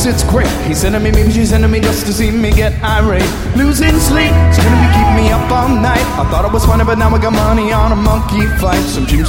thinks it's great. He's sending me memes, she's sending me just to see me get irate. Losing sleep, it's gonna be keeping me up all night. I thought it was funny, but now I got money on a monkey fight. Some dreams